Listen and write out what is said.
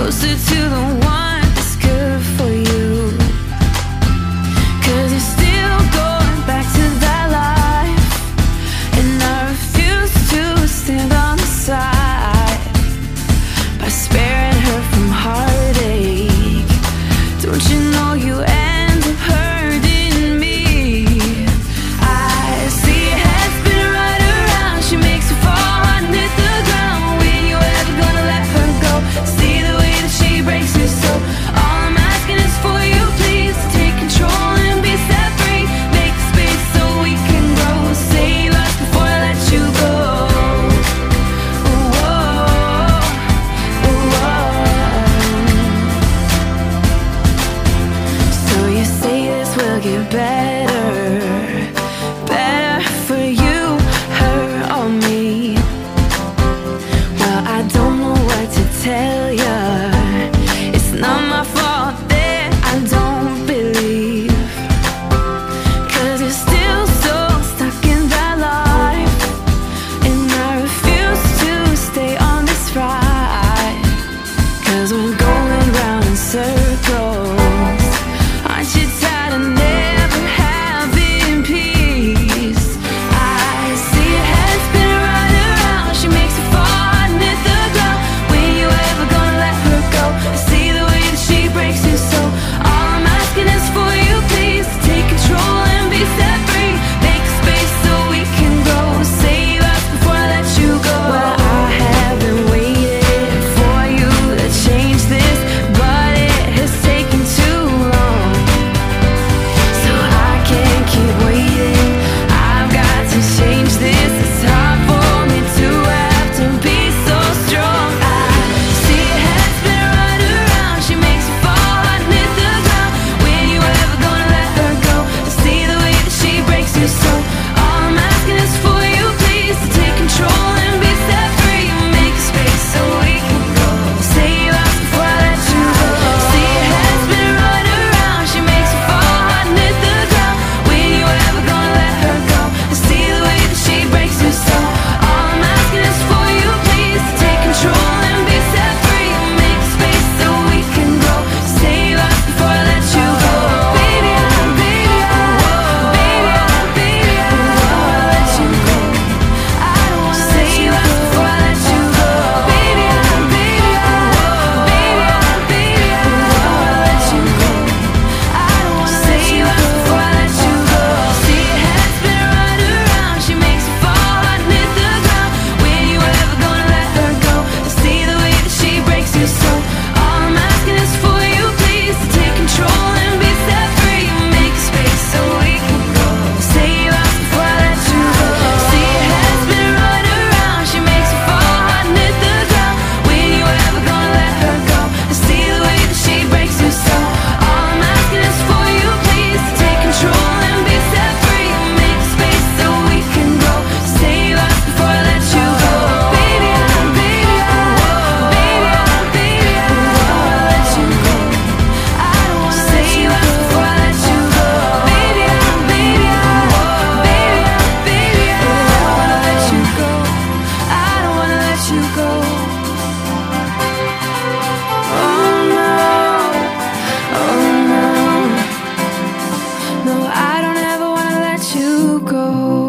closer to the one that's good for you. 'Cause you're still going back to that life, and I refuse to stand on the side by sparing her from heartache. Don't you know you end up hurting me? I see your head spin right around. She makes you fall and hit the ground. When you ever gonna let her go? See the way that she breaks me so. All I'm asking is for you, please, to take control and be set free. Make space so we can grow. Save us before I let you go. Ooh, oh, ooh, oh. So you say this will get better, better for you, her or me. Well, I don't know what to tell ya. It's not my fault that I don't believe. 'Cause you're still so stuck in that life, and I refuse to stay on this ride. 'Cause we're going round in circles. Aren't you tired of never having peace? I see your head spin right around. She makes you fall and hit the ground. When you ever gonna let her go? I see the way that she breaks you so. All I'm asking is for you, please, to take control and be set free. Make space so we can grow. Save us before I let you go. Well, I have been waiting for you to change this, but it has taken too long. So I can't keep waiting. I've got to change this. It's hard for me to have to be so strong. I see your head spin right around. She makes you fall and hit the ground. When you ever gonna let her go? I see the way that she breaks you so. All I'm asking is for you, please, to take control and be set free. Make space so we can go. Save us before I let you go. See your head spin right around. She makes you fall and hit the ground. When you ever gonna let her go? I see the way that she breaks you so. All I'm asking is for you, please, to take control and be set free. Make space so we can grow. Save us before I let you go. Baby, baby, baby, baby, I wanna let you go. I don't wanna let you go before I let you go. Baby, baby, baby, I wanna let you go. I don't wanna let you go before I let you go. See your head spin right around. She makes you fall and hit the ground. When you ever gonna let her go? I see the way that she breaks you so. All I'm asking is for you, please, to take control and be set free. Make space so we can go. Save us before I let you go. See your head spin right around. She makes you fall and hit the ground. When you ever gonna let her go? I see the way that she breaks you so. All I'm asking is for you, please, to take control and be set free. Make space so we can grow. Save us before I let you go. Baby, baby, baby, baby, I wanna let you go. I don't wanna let you go before I let you go. Baby, baby, baby, I wanna let you go. I don't wanna let you go. Oh no, oh no, no, I don't ever wanna let you go.